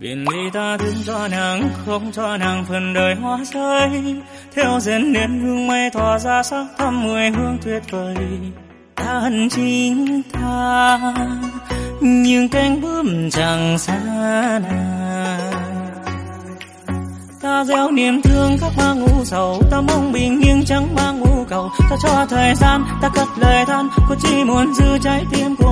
Biển ly ta thương cho nàng, không cho nàng phần đời hoa rơi. Theo dần nến hương mây tỏa ra sắc thắm mùi hương tuyệt vời. Ta hận chính ta, nhưng cánh bướm chẳng xa nàng. Ta gieo niềm thương khắp mang u sầu, ta mong bình yên chẳng mang u cầu. Ta cho thời gian, ta cất lời than, cô chỉ muốn giữ trái tim của